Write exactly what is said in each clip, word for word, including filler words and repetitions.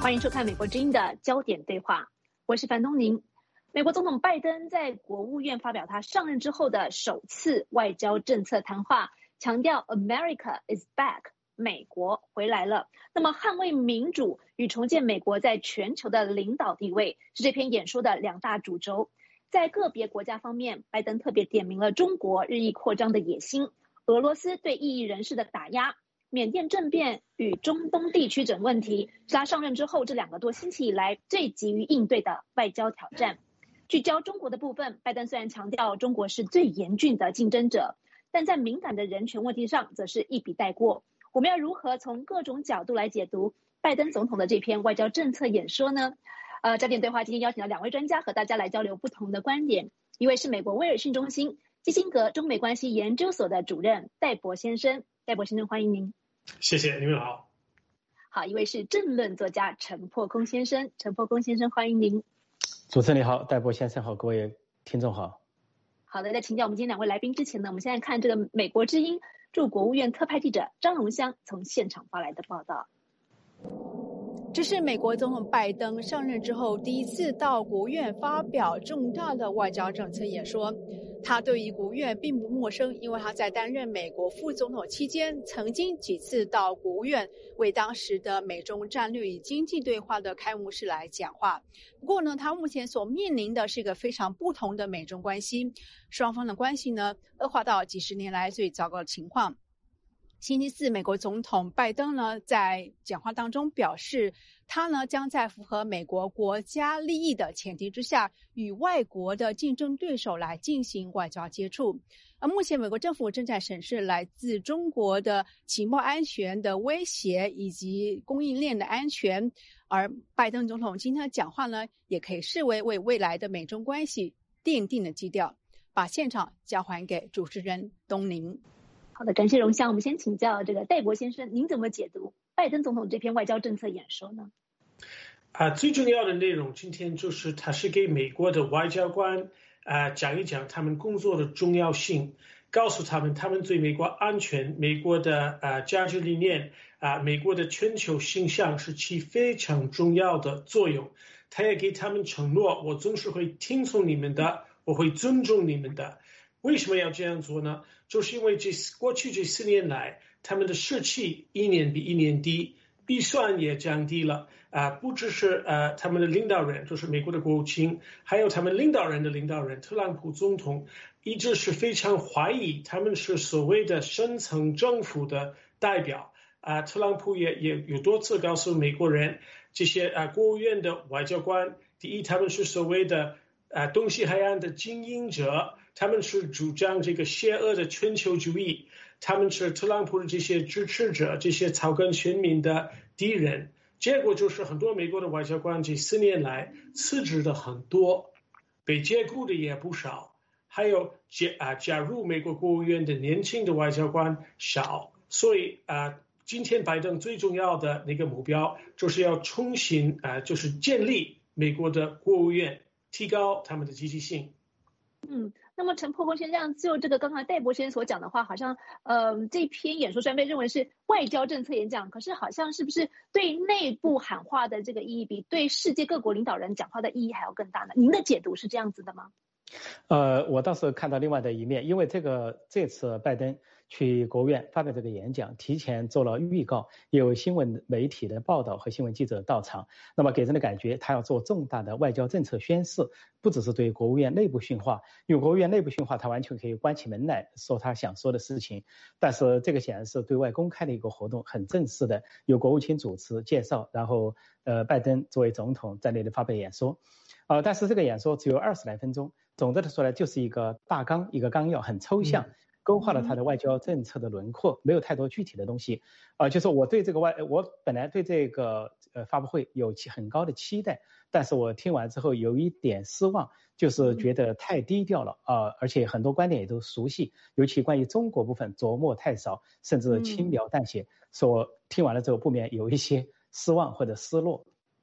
欢迎收看美国之音的焦点对话，我是樊东宁。美国总统拜登在国务院发表他上任之后的首次外交政策谈话，强调 America is back， 美国回来了。那么捍卫民主与重建美国在全球的领导地位是这篇演说的两大主轴。在个别国家方面，拜登特别点明了中国日益扩张的野心，俄罗斯对异议人士的打压，缅甸政变与中东地区等问题是他上任之后这两个多星期以来最急于应对的外交挑战。聚焦中国的部分，拜登虽然强调中国是最严峻的竞争者，但在敏感的人权问题上则是一笔带过。我们要如何从各种角度来解读拜登总统的这篇外交政策演说呢？呃，焦点对话今天邀请到两位专家和大家来交流不同的观点。一位是美国威尔逊中心基辛格中美关系研究所的主任戴博先生，戴博先生欢迎您。 谢谢，你们好。 好，一位是政论作家陈破空先生，陈破空先生欢迎您。 主持人你好，戴博先生好，各位听众好。 好的，在请教我们今天两位来宾之前呢，我们现在看这个美国之音驻国务院特派记者张荣香从现场发来的报道。这是美国总统拜登上任之后第一次到国务院发表重大的外交政策演说。他对于国务院并不陌生，因为他在担任美国副总统期间曾经几次到国务院为当时的美中战略与经济对话的开幕式来讲话。不过呢，他目前所面临的是一个非常不同的美中关系，双方的关系呢恶化到几十年来最糟糕的情况。星期四，美国总统拜登呢在讲话当中表示，他呢将在符合美国国家利益的前提之下，与外国的竞争对手来进行外交接触。而目前美国政府正在审视来自中国的情报安全的威胁以及供应链的安全，而拜登总统今天的讲话呢，也可以视为为未来的美中关系奠定了基调。把现场交还给主持人东宁。好的，感谢荣香。我们先请教这个戴博先生，您怎么解读拜登总统这篇外交政策演说呢？ 啊、呃，最重要的内容今天就是他是给美国的外交官啊、呃、讲一讲他们工作的重要性，告诉他们他们对美国安全、美国的呃价值理念啊、呃、美国的全球形象是起非常重要的作用。他也给他们承诺，我总是会听从你们的，我会尊重你们的。为什么要这样做呢？就是因为这过去这四年来，他们的士气一年比一年低，预算也降低了啊、呃，不只是呃他们的领导人，就是美国的国务卿，还有他们领导人的领导人特朗普总统，一直是非常怀疑他们是所谓的深层政府的代表啊、呃。特朗普也也有多次告诉美国人，这些啊、呃、国务院的外交官，第一，他们是所谓的啊、呃、东西海岸的经营者。他们是主张这个邪恶的全球主义，他们是特朗普的这些支持者，这些草根选民的敌人。结果就是很多美国的外交官这四年来辞职的很多，被解雇的也不少，还有加啊加入美国国务院的年轻的外交官少。所以啊，今天拜登最重要的那个目标就是要重新啊，就是建立美国的国务院，提高他们的积极性。 嗯，那么陈破空先生就这个刚才戴博先生所讲的话，好像呃这篇演说虽然被认为是外交政策演讲，可是好像是不是对内部喊话的这个意义比对世界各国领导人讲话的意义还要更大呢？您的解读是这样子的吗？ 呃，我倒是看到另外的一面，因为这个这次拜登去国务院发表这个演讲，提前做了预告，有新闻媒体的报道和新闻记者到场，那么给人的感觉他要做重大的外交政策宣示，不只是对国务院内部训话，因为国务院内部训话他完全可以关起门来说他想说的事情，但是这个显然是对外公开的一个活动，很正式的，由国务卿主持介绍，然后呃拜登作为总统在那里发表演说。呃，但是这个演说只有二十来分钟，总的的说来就是一个大纲，一个纲要，很抽象，勾画了他的外交政策的轮廓，没有太多具体的东西。呃，就是我对这个外，我本来对这个呃发布会有很高的期待，但是我听完之后有一点失望，就是觉得太低调了啊、呃，而且很多观点也都熟悉，尤其关于中国部分琢磨太少，甚至轻描淡写，所以我听完了之后不免有一些失望或者失落。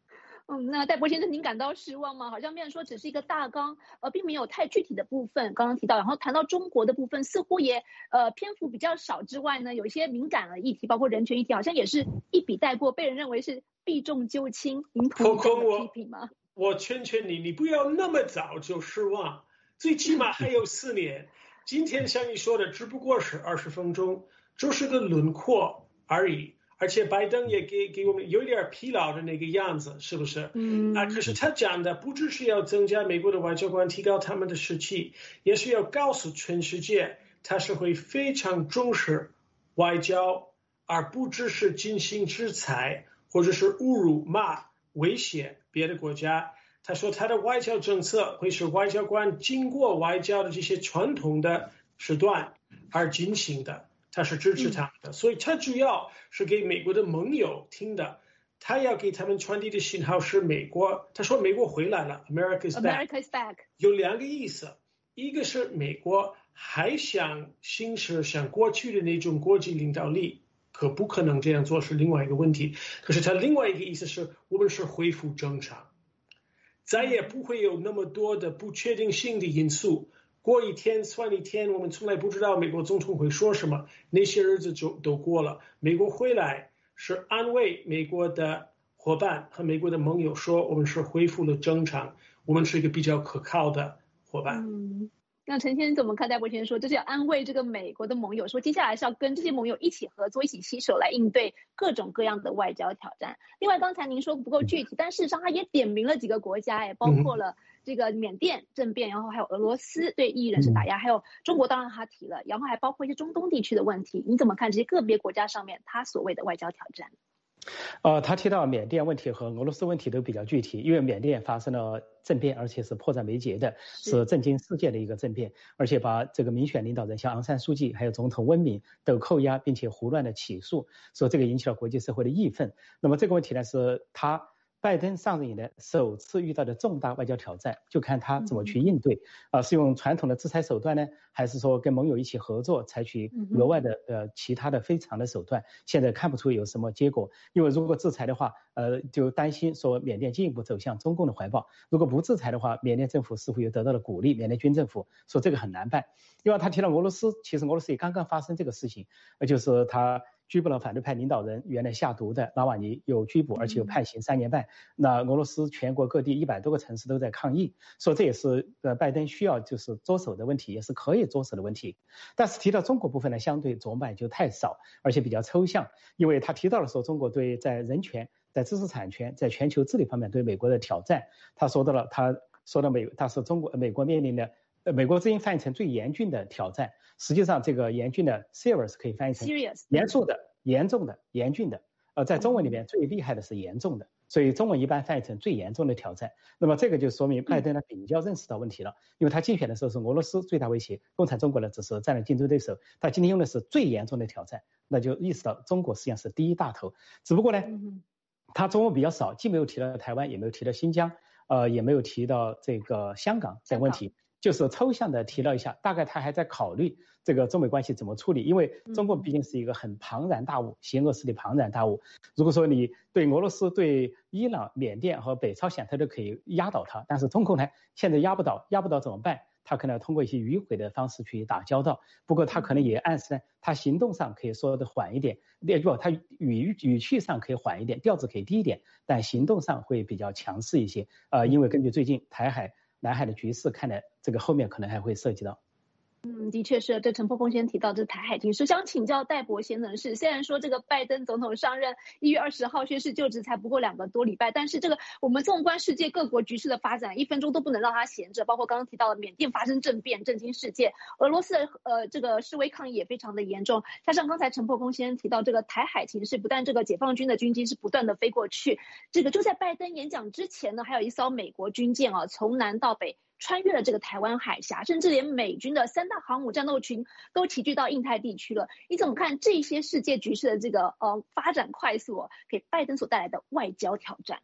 嗯，那戴博先生，您感到失望吗？好像变成说只是一个大纲，呃，并没有太具体的部分。刚刚提到，然后谈到中国的部分，似乎也呃篇幅比较少之外呢，有一些敏感的议题，包括人权议题，好像也是一笔带过，被人认为是避重就轻。您同意这样的批评吗？ 我劝劝你，你不要那么早就失望，最起码还有四年。今天像你说的，只不过是二十分钟，就是个轮廓而已。而且拜登也给给我们有点疲劳的那个样子，是不是？ 嗯啊，可是他讲的不只是要增加美国的外交官，提高他们的士气，也是要告诉全世界，他是会非常重视外交，而不只是进行制裁或者是侮辱、骂、威胁别的国家。他说他的外交政策会是外交官经过外交的这些传统的手段而进行的。他是支持他们的，所以他主要是给美国的盟友听的，他要给他们传递的信号是美国，他说美国回来了 ，America's back，America's back， 有两个意思，一个是美国还想行使像过去的那种国际领导力，可不可能这样做是另外一个问题，可是他另外一个意思是我们是恢复正常，再也不会有那么多的不确定性的因素。过一天算一天，我们从来不知道美国总统会说什么，那些日子就都过了。美国回来是安慰美国的伙伴和美国的盟友说，我们是恢复了正常，我们是一个比较可靠的伙伴。 嗯，那陈先生怎么看戴博先生说，这是要安慰这个美国的盟友，说接下来是要跟这些盟友一起合作，一起携手来应对各种各样的外交挑战。另外，刚才您说不够具体，但事实上他也点名了几个国家，也包括了这个缅甸政变，然后还有俄罗斯对异议人士打压，还有中国，当然他提了，然后还包括一些中东地区的问题。你怎么看这些个别国家上面他所谓的外交挑战？ 呃，他提到缅甸问题和俄罗斯问题都比较具体，因为缅甸发生了政变，而且是迫在眉睫的，是震惊世界的一个政变，而且把这个民选领导人像昂山素季还有总统温敏都扣押，并且胡乱的起诉，所以这个引起了国际社会的义愤。那么这个问题呢，是他拜登上任以来首次遇到的重大外交挑战，就看他怎么去应对。啊、呃，是用传统的制裁手段呢，还是说跟盟友一起合作，采取额外的呃其他的非常的手段？现在看不出有什么结果。因为如果制裁的话，呃，就担心说缅甸进一步走向中共的怀抱；如果不制裁的话，缅甸政府似乎又得到了鼓励，缅甸军政府说这个很难办。因为他提到俄罗斯，其实俄罗斯也刚刚发生这个事情，呃，就是他拘捕了反对派领导人，原来下毒的拉瓦尼有拘捕，而且有判刑三年半。那俄罗斯全国各地一百多个城市都在抗议，说这也是呃拜登需要就是着手的问题，也是可以着手的问题。但是提到中国部分呢，相对着墨就太少，而且比较抽象，因为他提到的时候，中国对在人权、在知识产权、在全球治理方面对美国的挑战，他说到了，他说到美，他说中国美国面临的。呃，美国之音翻译成最严峻的挑战，实际上这个严峻的 serious 可以翻译成严肃的、严重的、严峻的。呃，在中文里面最厉害的是严重的，所以中文一般翻译成最严重的挑战。那么这个就说明拜登呢比较认识到问题了，因为他竞选的时候是俄罗斯最大威胁，共产中国呢只是战略竞争对手，他今天用的是最严重的挑战，那就意识到中国实际上是第一大头。只不过呢，他中文比较少，既没有提到台湾，也没有提到新疆，呃，也没有提到这个香港的问题。就是抽象的提了一下，大概他还在考虑这个中美关系怎么处理，因为中国毕竟是一个很庞然大物，邪恶势力庞然大物。如果说你对俄罗斯、对伊朗、缅甸和北朝鲜，他都可以压倒他，但是中共呢，现在压不倒，压不倒怎么办？他可能通过一些迂回的方式去打交道，不过他可能也暗示呢，他行动上可以说的缓一点，不，他语语气上可以缓一点，调子可以低一点，但行动上会比较强势一些。呃，因为根据最近台海、南海的局势看来，这个后面可能还会涉及到。 嗯，的确是，这陈破风先提到这台海局势，想请教戴博先生是，虽然说这个拜登总统上任一月二十号宣誓就职才不过两个多礼拜，但是这个我们纵观世界各国局势的发展，一分钟都不能让他闲着，包括刚刚提到的缅甸发生政变，震惊世界，俄罗斯的呃这个示威抗议也非常的严重，加上刚才陈破风先生提到这个台海情势，不但这个解放军的军机是不断的飞过去，这个就在拜登演讲之前呢，还有一艘美国军舰啊从南到北穿越了这个台湾海峡，甚至连美军的三大航母战斗群都齐聚到印太地区了。你怎么看这些世界局势的这个呃发展快速、哦，给拜登所带来的外交挑战呢？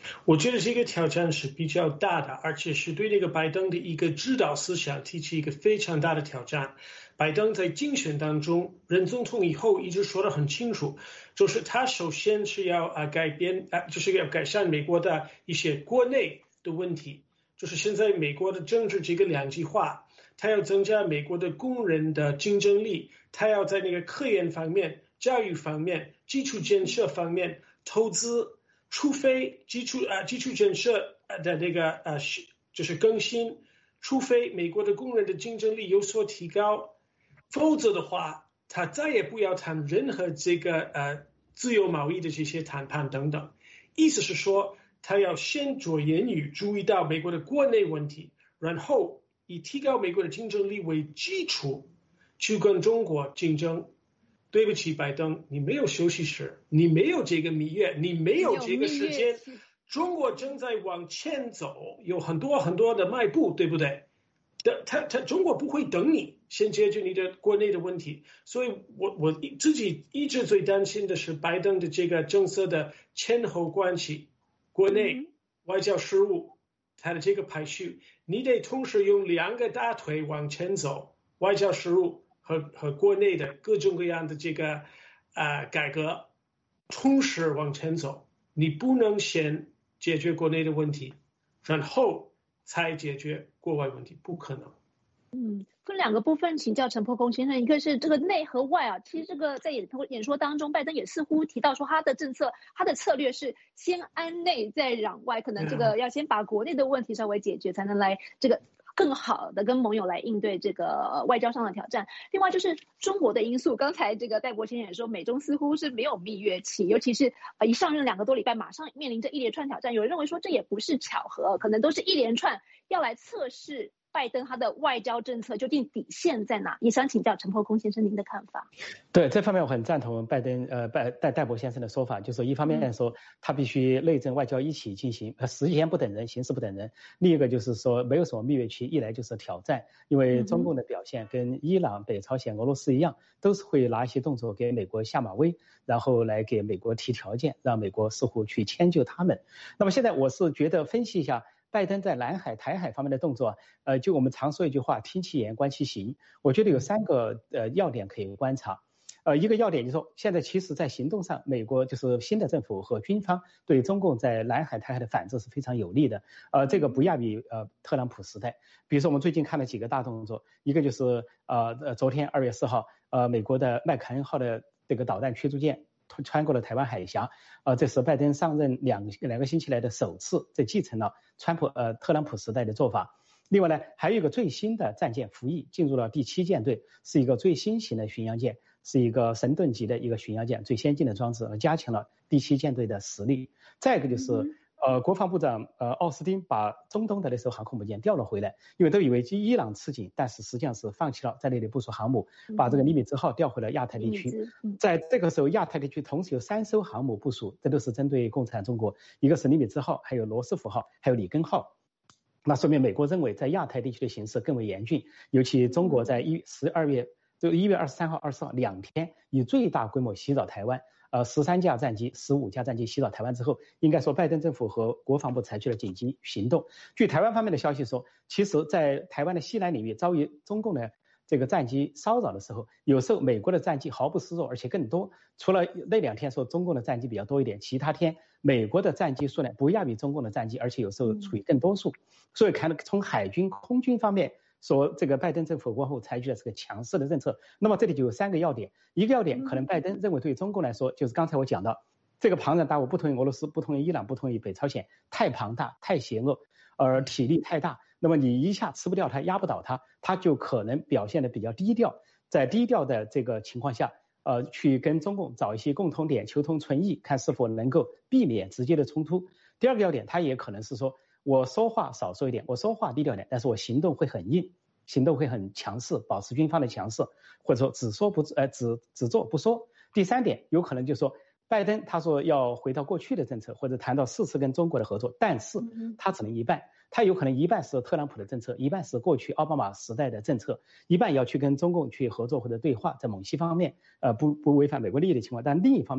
我觉得这个挑战是比较大的，而且是对那个拜登的一个指导思想提起一个非常大的挑战。拜登在竞选当中任总统以后一直说得很清楚，就是他首先是要啊改变啊，就是要改善美国的一些国内的问题，就是现在美国的政治这个两极化，他要增加美国的工人的竞争力，他要在那个科研方面、教育方面、基础建设方面投资。除非基础啊基础建设的那个呃就是更新，除非美国的工人的竞争力有所提高，否则的话，他再也不要谈任何这个呃自由贸易的这些谈判等等。意思是说，他要先着眼于注意到美国的国内问题，然后以提高美国的竞争力为基础，去跟中国竞争。对不起，拜登，你没有休息室，你没有这个蜜月，你没有这个时间。中国正在往前走，有很多很多的迈步，对不对？他他中国不会等你先解决你的国内的问题，所以我我自己一直最担心的是拜登的这个政策的前后关系，国内外交事务，他的这个排序，你得同时用两个大腿往前走，外交事务。和和国内的各种各样的这个呃改革同时往前走，你不能先解决国内的问题，然后才解决国外问题，不可能。 嗯，分两个部分请教陈破公先生，一个是这个内和外啊，其实这个在演演说当中，拜登也似乎提到说他的政策，他的策略是先安内再攘外，可能这个要先把国内的问题稍微解决，才能来这个。更好的跟盟友来应对这个外交上的挑战。另外就是中国的因素，刚才这个戴博先生也说，美中似乎是没有蜜月期，尤其是呃一上任两个多礼拜，马上面临着一连串挑战。有人认为说这也不是巧合，可能都是一连串要来测试拜登他的外交政策究竟底线在哪？也想请教陈破空先生您的看法。 对这方面我很赞同拜登呃拜戴戴博先生的说法，就是一方面说他必须内政外交一起进行，时间不等人，形势不等人；另一个就是说没有什么蜜月期，一来就是挑战，因为中共的表现跟伊朗、北朝鲜、俄罗斯一样，都是会拿一些动作给美国下马威，然后来给美国提条件，让美国似乎去迁就他们。那么现在我是觉得分析一下。拜登在南海、台海方面的动作，呃，就我们常说一句话，听其言，观其行。我觉得有三个呃要点可以观察。呃，一个要点就是说，现在其实在行动上，美国就是新的政府和军方对中共在南海、台海的反制是非常有利的。呃，这个不亚于呃特朗普时代。比如说，我们最近看了几个大动作，一个就是呃呃昨天二月四号，呃美国的麦克恩号的这个导弹驱逐舰。穿过了台湾海峡，呃，这是拜登上任两两个星期来的首次，这继承了川普呃特朗普时代的做法。另外呢，还有一个最新的战舰服役进入了第七舰队，是一个最新型的巡洋舰，是一个神盾级的一个巡洋舰，最先进的装置，加强了第七舰队的实力。再一个就是。呃，国防部长呃奥斯汀把中东的那艘航空母舰调了回来，因为都以为伊朗吃紧，但是实际上是放弃了在那里部署航母，把这个尼米兹号调回了亚太地区。在这个时候，亚太地区同时有三艘航母部署，这都是针对共产中国，一个是尼米兹号，还有罗斯福号，还有里根号。那说明美国认为在亚太地区的形势更为严峻，尤其中国在一十二月就一月二十三号、二十四号两天以最大规模袭扰台湾。呃，十三架战机、十五架战机袭扰台湾之后，应该说拜登政府和国防部采取了紧急行动。据台湾方面的消息说，其实，在台湾的西南领域遭遇中共的这个战机骚扰的时候，有时候美国的战机毫不示弱，而且更多。除了那两天说中共的战机比较多一点，其他天美国的战机数量不亚于中共的战机，而且有时候处于更多数。所以看从海军、空军方面。说这个拜登政府过后采取的是个强势的政策，那么这里就有三个要点。一个要点可能拜登认为对中共来说，就是刚才我讲到这个庞然大物，不同于俄罗斯，不同于伊朗，不同于北朝鲜，太庞大太邪恶，而体力太大，那么你一下吃不掉它，压不倒它，它就可能表现得比较低调，在低调的这个情况下呃，去跟中共找一些共同点，求同存异，看是否能够避免直接的冲突。第二个要点，它也可能是说我说话少说一点，我说话低调点，但是我行动会很硬，行动会很强势，保持军方的强势，或者说只说不呃只只做不说。第三点，有可能就是说拜登他说要回到过去的政策，或者谈到四次跟中国的合作，但是他只能一半，他有可能一半是特朗普的政策，一半是过去奥巴马时代的政策，一半要去跟中共去合作或者对话，在某些方面呃不不违反美国利益的情况，但另一方面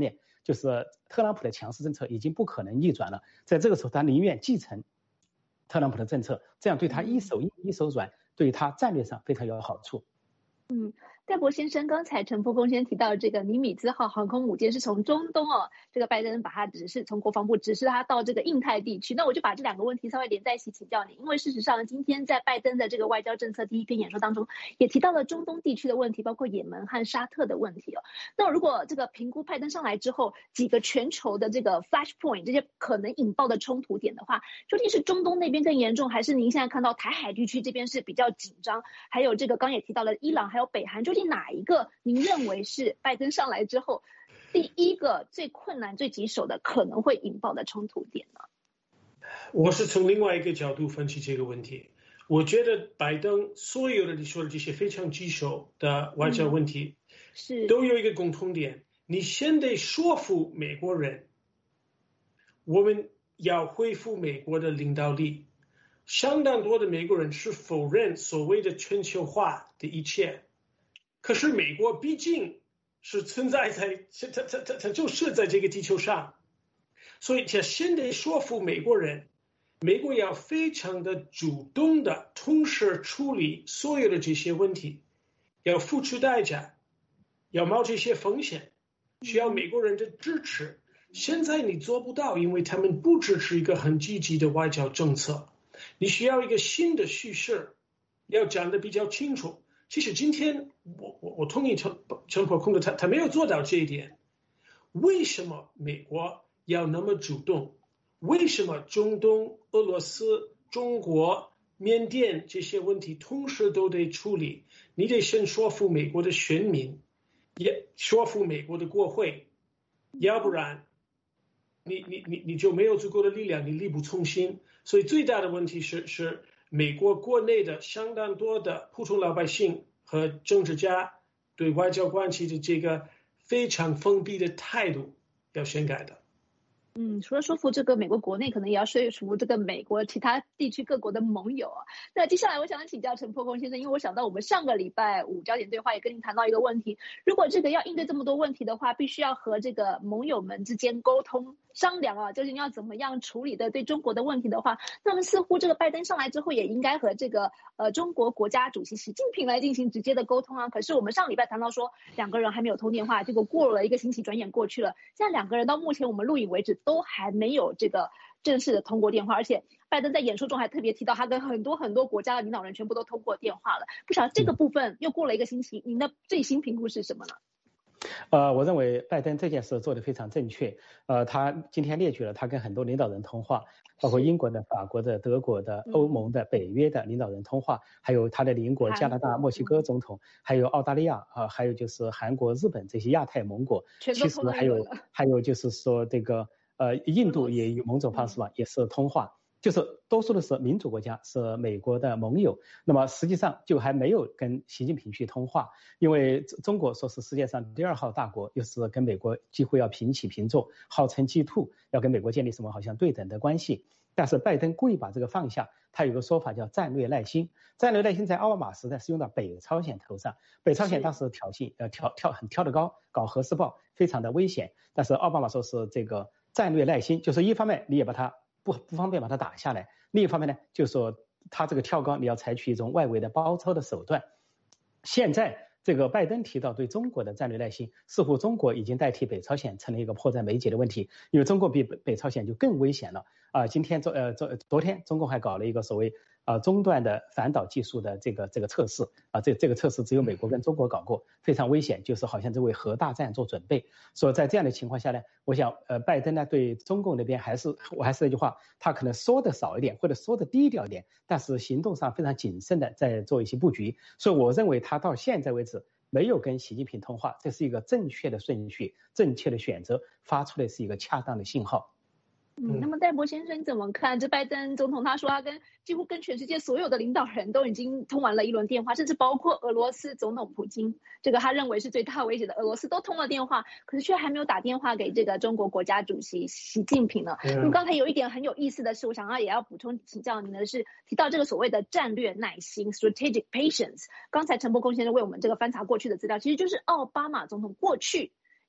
就是特朗普的强势政策已经不可能逆转了，在这个时候他宁愿继承特朗普的政策，这样对他一手硬一手软，对他战略上非常有好处。 嗯，戴博先生，刚才陈波公先提到这个尼米兹号航空母舰是从中东哦，这个拜登把它指示从国防部指示他到这个印太地区，那我就把这两个问题稍微连在一起请教你，因为事实上今天在拜登的这个外交政策第一篇演说当中，也提到了中东地区的问题，包括也门和沙特的问题哦。那如果这个评估拜登上来之后几个全球的这个 flashpoint 这些可能引爆的冲突点的话，究竟是中东那边更严重，还是您现在看到台海地区这边是比较紧张，还有这个刚也提到了伊朗还有北韩，究竟哪一个您认为是拜登上来之后第一个最困难最棘手的可能会引爆的冲突点呢？ 我是从另外一个角度分析这个问题。我觉得拜登所有的你说的这些非常棘手的外交问题、嗯、 是都有一个共同点，你先得说服美国人我们要恢复美国的领导力。相当多的美国人是否认所谓的全球化的一切，可是美国毕竟是存在在它它它它就是在这个地球上，所以他先得说服美国人，美国要非常的主动的同时处理所有的这些问题，要付出代价，要冒这些风险，需要美国人的支持。现在你做不到，因为他们不支持一个很积极的外交政策，你需要一个新的叙事，要讲得比较清楚。其实今天我我我同意陈陈伯空的，他他没有做到这一点。为什么美国要那么主动？为什么中东、俄罗斯、中国、缅甸这些问题同时都得处理？你得先说服美国的选民，也说服美国的国会，要不然你你你你就没有足够的力量，你力不从心。所以最大的问题是是美国国内的相当多的普通老百姓和政治家对外交关系的这个非常封闭的态度要先改的。 嗯，除了说服这个美国国内，可能也要说服这个美国其他地区各国的盟友啊。那接下来我想请教陈破空先生，因为我想到我们上个礼拜五焦点对话也跟您谈到一个问题，如果这个要应对这么多问题的话，必须要和这个盟友们之间沟通商量啊，究竟要怎么样处理的对中国的问题的话，那么似乎这个拜登上来之后也应该和这个呃中国国家主席习近平来进行直接的沟通啊。可是我们上礼拜谈到说两个人还没有通电话，结果过了一个星期转眼过去了，现在两个人到目前我们录影为止都还没有这个正式的通过电话，而且拜登在演说中还特别提到他跟很多很多国家的领导人全部都通过电话了。不晓得这个部分又过了一个星期，您的最新评估是什么呢？ 呃，我认为拜登这件事做得非常正确。呃，他今天列举了他跟很多领导人通话，包括英国的、法国的、德国的、欧盟的、北约的领导人通话，还有他的邻国加拿大、墨西哥总统，还有澳大利亚啊，还有就是韩国、日本这些亚太盟国。其实还有还有就是说这个呃印度也有某种方式吧，也是通话。就是多数的是民主国家，是美国的盟友，那么实际上就还没有跟习近平去通话，因为中国说是世界上第二号大国，又是跟美国几乎要平起平坐，号称 G 二， 要跟美国建立什么好像对等的关系。但是拜登故意把这个放下，他有个说法叫战略耐心。战略耐心在奥巴马时代是用到北朝鲜头上，北朝鲜当时挑衅，呃跳跳很跳得高，搞核试爆，非常的危险。但是奥巴马说是这个战略耐心，就是一方面你也把它不不方便把它打下来，另一方面呢，就是说他这个跳高你要采取一种外围的包抄的手段。现在这个拜登提到对中国的战略耐心，似乎中国已经代替北朝鲜成了一个迫在眉睫的问题，因为中国比北北朝鲜就更危险了啊、呃！今天昨呃昨昨天中共还搞了一个所谓啊、呃、中段的反导技术的这个这个测试啊，这这个测试只有美国跟中国搞过，非常危险，就是好像在为核大战做准备。所以在这样的情况下呢，我想呃拜登呢对中共那边还是我还是那句话，他可能说的少一点或者说的低调一点，但是行动上非常谨慎的在做一些布局。所以我认为他到现在为止没有跟习近平通话，这是一个正确的顺序，正确的选择，发出的是一个恰当的信号。 嗯，那么戴博先生你怎么看？这拜登总统他说他跟几乎跟全世界所有的领导人都已经通完了一轮电话，甚至包括俄罗斯总统普京，这个他认为是最大威胁的俄罗斯都通了电话，可是却还没有打电话给这个中国国家主席习近平呢。那么刚才有一点很有意思的是，我想要也要补充请教您的是，提到这个所谓的战略耐心 （strategic patience）。刚才陈伯公先生为我们这个翻查过去的资料，其实就是奥巴马总统过去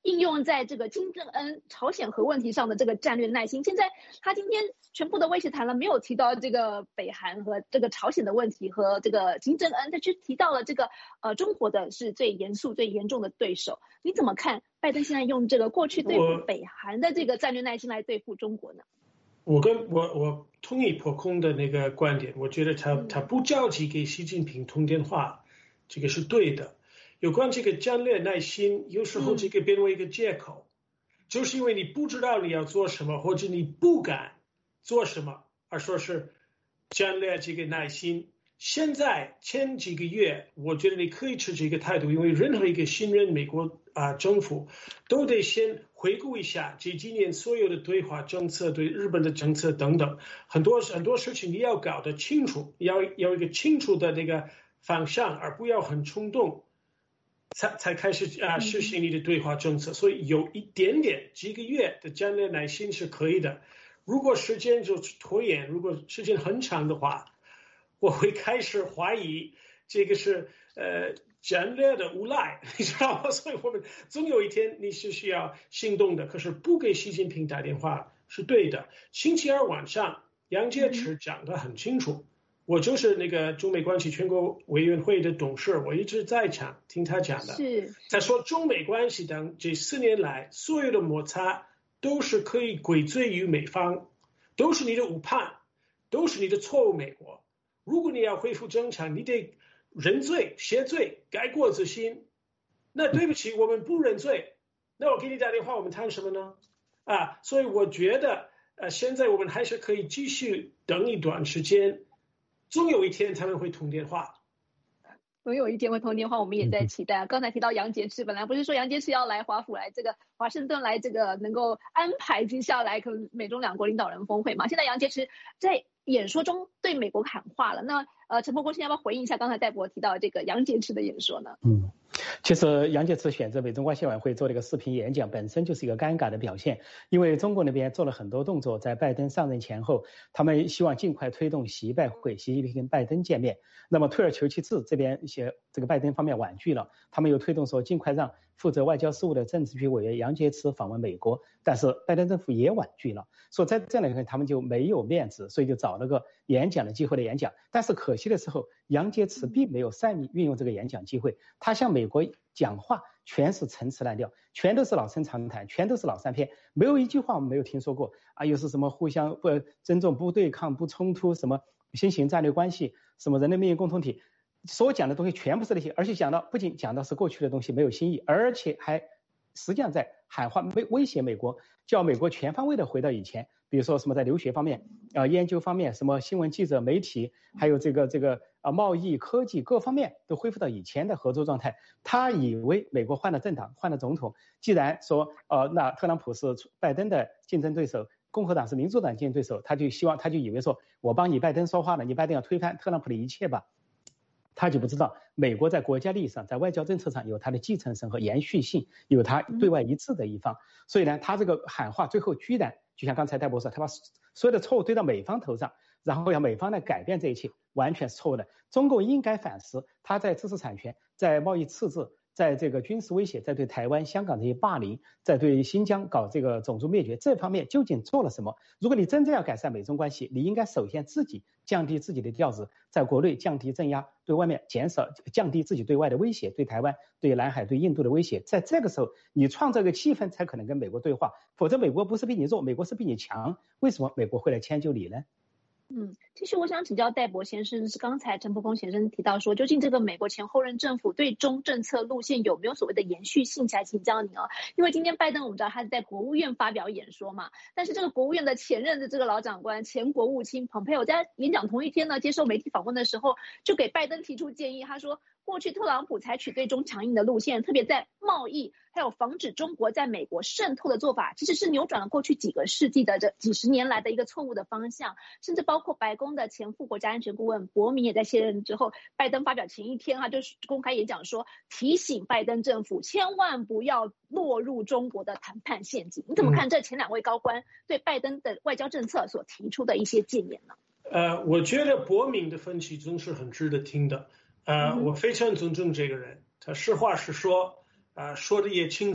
应用在这个金正恩朝鲜核问题上的这个战略耐心。现在他今天全部的威胁谈了，没有提到这个北韩和这个朝鲜的问题和这个金正恩，他只提到了这个呃中国的是最严肃、最严重的对手。你怎么看拜登现在用这个过去对付北韩的这个战略耐心来对付中国呢？ 我跟我我同意破空的那个观点，我觉得他他不着急给习近平通电话，这个是对的。有关这个战略耐心，有时候这个变为一个借口，嗯、就是因为你不知道你要做什么，或者你不敢做什么，而说是战略这个耐心。现在前几个月，我觉得你可以持这个态度，因为任何一个新任美国啊、呃、政府都得先回顾一下这几年所有的对华政策、对日本的政策等等，很多很多事情你要搞得清楚，要要一个清楚的那个方向，而不要很冲动。才才开始啊实行你的对华政策，所以有一点点几个月的战略耐心是可以的。如果时间就拖延，如果时间很长的话，我会开始怀疑这个是呃战略的无赖，你知道吗？所以我们总有一天你是需要行动的。可是不给习近平打电话是对的。星期二晚上，杨洁篪讲得很清楚。我就是那个中美关系全国委员会的董事，我一直在场听他讲的。 是， 他说中美关系等这四年来所有的摩擦都是可以归罪于美方，都是你的误判，都是你的错误。美国，如果你要恢复正常，你得认罪、谢罪、改过自新。那对不起，我们不认罪，那我给你打电话，我们谈什么呢？啊，所以我觉得，呃，现在我们还是可以继续等一段时间。总有一天他们会通电话， 总有一天会通电话，我们也在期待。刚才提到杨洁篪，本来不是说杨洁篪要来华府来这个华盛顿来这个能够安排接下来可能美中两国领导人峰会嘛？现在杨洁篪在演说中对美国喊话了。那呃，陈伯公现在要不要回应一下刚才戴博提到这个杨洁篪的演说呢？ 嗯。其实杨洁篪选择美中关系委员会做了一个视频演讲，本身就是一个尴尬的表现，因为中国那边做了很多动作，在拜登上任前后，他们希望尽快推动习拜会，习近平跟拜登见面。那么退而求其次，这边一些这个拜登方面婉拒了，他们又推动说尽快让负责外交事务的政治局委员杨洁篪访问美国，但是拜登政府也婉拒了，说在这样的情况他们就没有面子，所以就找了个演讲的机会的演讲。但是可惜的时候，杨洁篪并没有善于运用这个演讲机会，他向美国讲话全是陈词滥调，全都是老生常谈，全都是老三篇，没有一句话我们没有听说过啊，又是什么互相不尊重、不对抗、不冲突，什么新型战略关系，什么人类命运共同体，所讲的东西全部是那些，而且讲到不仅讲到是过去的东西没有新意，而且还实际上在喊话威威胁美国，叫美国全方位的回到以前，比如说什么在留学方面啊、呃、研究方面，什么新闻记者、媒体，还有这个这个啊贸易、科技各方面都恢复到以前的合作状态。他以为美国换了政党，换了总统，既然说呃那特朗普是拜登的竞争对手，共和党是民主党竞争对手，他就希望他就以为说我帮你拜登说话了，你拜登要推翻特朗普的一切吧。他就不知道美国在国家利益上，在外交政策上有它的继承性和延续性，有它对外一致的一方。所以呢，他这个喊话最后居然就像刚才戴博士，他把所有的错误堆到美方头上，然后要美方来改变这一切，完全是错误的。中共应该反思，他在知识产权、在贸易赤字、在这个军事威胁、在对台湾、香港这些霸凌、在对新疆搞这个种族灭绝这方面究竟做了什么？如果你真正要改善美中关系，你应该首先自己降低自己的调子，在国内降低镇压，对外面减少降低自己对外的威胁，对台湾、对南海、对印度的威胁。在这个时候，你创造一个气氛，才可能跟美国对话。否则，美国不是比你弱，美国是比你强，为什么美国会来迁就你呢？ 嗯，其实我想请教戴博先生，是刚才陈伯公先生提到说，究竟这个美国前后任政府对中政策路线有没有所谓的延续性？才请教您啊，因为今天拜登我们知道他是在国务院发表演说嘛，但是这个国务院的前任的这个老长官前国务卿蓬佩奥在演讲同一天呢，接受媒体访问的时候，就给拜登提出建议，他说过去特朗普采取对中强硬的路线，特别在贸易还有防止中国在美国渗透的做法，其实是扭转了过去几个世纪的这几十年来的一个错误的方向，甚至包括白宫的前副国家安全顾问伯明也在卸任之后，拜登发表前一天他就是公开演讲说，提醒拜登政府千万不要落入中国的谈判陷阱。你怎么看这前两位高官对拜登的外交政策所提出的一些建言呢？ 呃，我觉得伯明的分析总是很值得听的。呃，我非常尊重这个人，他实话实说，呃，说的也清楚，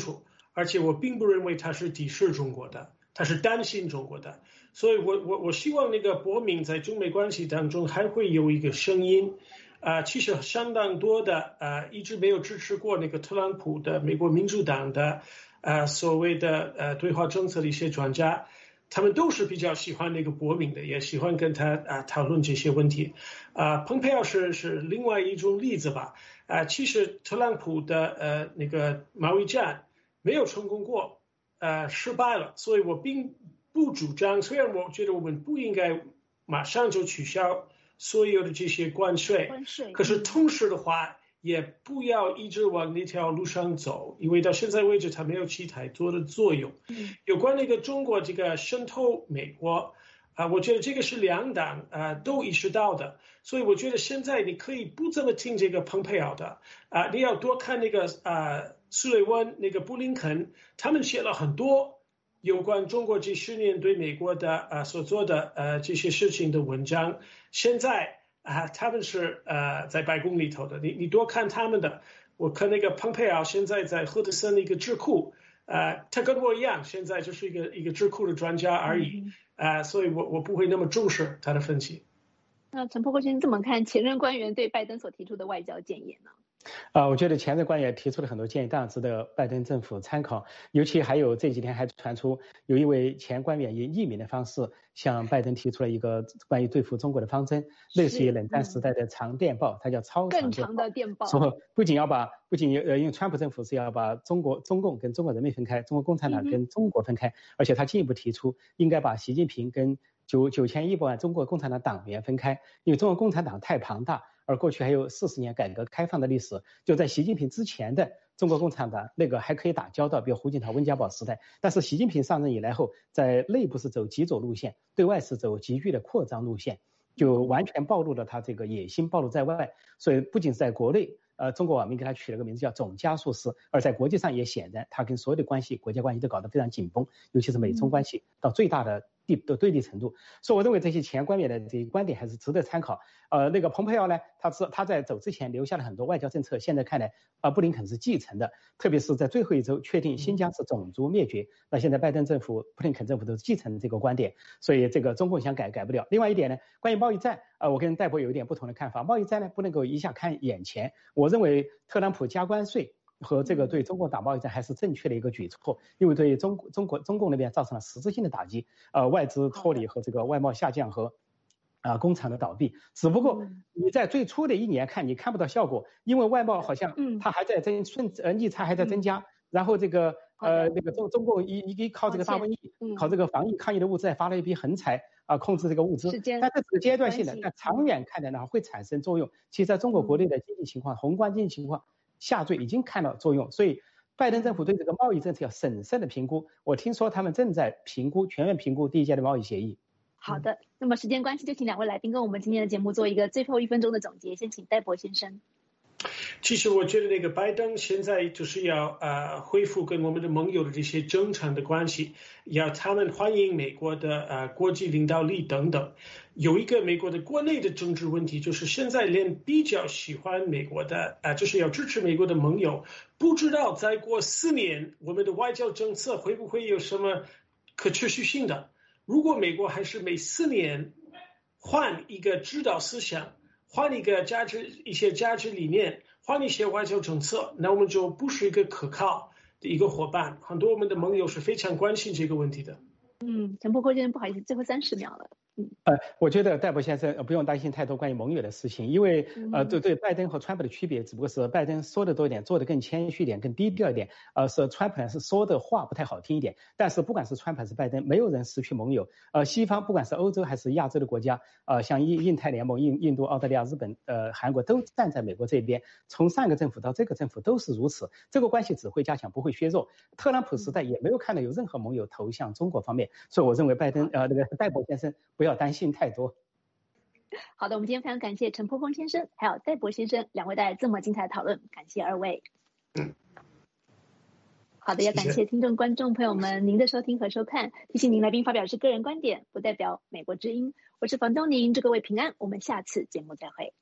而且我并不认为他是敌视中国的，他是担心中国的。所以我我我希望那个伯明在中美关系当中还会有一个声音。啊、呃，其实相当多的呃一直没有支持过那个特朗普的美国民主党的呃所谓的呃对华政策的一些专家，他们都是比较喜欢那个伯明的，也喜欢跟他啊、呃、讨论这些问题。啊、呃，蓬佩奥是是另外一种例子吧。啊、呃，其实特朗普的呃那个贸易战没有成功过，呃失败了，所以我并不主张，虽然我觉得我们不应该马上就取消所有的这些关税， 关税， 可是同时的话，也不要一直往那条路上走，因为到现在为止它没有起太多的作用。 嗯， 有关那个中国这个渗透美国啊、呃，我觉得这个是两党啊、呃、都意识到的，所以我觉得现在你可以不这么听这个蓬佩奥的啊、呃，你要多看那个啊、呃、苏雷文那个布林肯，他们写了很多有关中国这十年对美国的呃所做的呃这些事情的文章，现在啊、呃、他们是呃在白宫里头的，你你多看他们的。我看那个蓬佩奥现在在赫德森的一个智库，呃，他跟我一样，现在就是一个一个智库的专家而已，啊、呃，所以我我不会那么重视他的分析。 那陈伯先生怎么看前任官员对拜登所提出的外交建言呢？ 啊、呃，我觉得前任官员提出了很多建议，当然值得拜登政府参考。尤其还有这几天还传出有一位前官员以匿名的方式向拜登提出了一个关于对付中国的方针，类似于冷战时代的长电报，它叫超长更长的电报， 说不仅要把不仅呃，因为川普政府是要把中国中共跟中国人民分开，中国共产党跟中国分开，嗯、而且他进一步提出应该把习近平跟九九千一百万中国共产党党员分开，因为中国共产党太庞大。而过去还有四十年改革开放的历史，就在习近平之前的中国共产党那个还可以打交道，比如胡锦涛、温家宝时代。但是习近平上任以来后，在内部是走极左路线，对外是走急剧的扩张路线，就完全暴露了他这个野心，暴露在外。所以不仅是在国内，呃，中国网民给他取了个名字叫总加速师，而在国际上也显然他跟所有的关系、国家关系都搞得非常紧绷，尤其是美中关系到最大的地的对立程度。所以我认为这些前官员的这些观点还是值得参考。呃，那个蓬佩奥呢，他是他在走之前留下了很多外交政策，现在看来啊、呃，布林肯是继承的，特别是在最后一周确定新疆是种族灭绝，那现在拜登政府、布林肯政府都是继承这个观点，所以这个中共想改改不了。另外一点呢，关于贸易战啊、呃，我跟戴博有一点不同的看法。贸易战呢，不能够一下看眼前，我认为特朗普加关税和这个对中国打贸易战还是正确的一个举措，因为对中中国中共那边造成了实质性的打击，呃，外资脱离和这个外贸下降和啊工厂的倒闭。只不过你在最初的一年看你看不到效果，因为外贸好像它还在增顺呃逆差还在增加，嗯、然后这个呃那个中中共一一靠这个大瘟疫，嗯、靠这个防疫抗疫的物资，还发了一笔横财啊，控制这个物资，但这只是阶段性的，但长远看来呢会产生作用。其实在中国国内的经济情况、嗯、宏观经济情况下坠已经看到作用，所以拜登政府对这个贸易政策要审慎的评估。我听说他们正在评估全面评估第一阶的贸易协议。 好的，那么时间关系，就请两位来宾跟我们今天的节目做一个最后一分钟的总结。先请戴博先生。 其实我觉得那个拜登现在就是要呃恢复跟我们的盟友的这些正常的关系，要他们欢迎美国的呃国际领导力等等。有一个美国的国内的政治问题，就是现在连比较喜欢美国的呃就是要支持美国的盟友，不知道再过四年我们的外交政策会不会有什么可持续性的。如果美国还是每四年换一个指导思想，换一个价值一些价值理念，换一些外交政策，那我们就不是一个可靠的一个伙伴。很多我们的盟友是非常关心这个问题的。 嗯，陈伯先生，不好意思，最后三十秒了。嗯， 呃，我觉得戴博先生不用担心太多关于盟友的事情，因为呃，对对，拜登和川普的区别只不过是拜登说的多一点，做的更谦虚一点，更低调一点。呃，是川普呢是说的话不太好听一点，但是不管是川普还是拜登，没有人失去盟友。呃，西方不管是欧洲还是亚洲的国家，呃，像印印太联盟、印印度、澳大利亚、日本、呃韩国都站在美国这边，从上个政府到这个政府都是如此，这个关系只会加强，不会削弱。特朗普时代也没有看到有任何盟友投向中国方面，所以我认为拜登呃那个戴博先生不要担心太多。 好的，我们今天非常感谢陈伯峰先生还有戴博先生两位带来这么精彩的讨论，感谢二位。 嗯， 好的，也感谢听众观众朋友们您的收听和收看。提醒您，来宾发表的是个人观点，不代表美国之音。我是房东宁，祝各位平安，我们下次节目再会。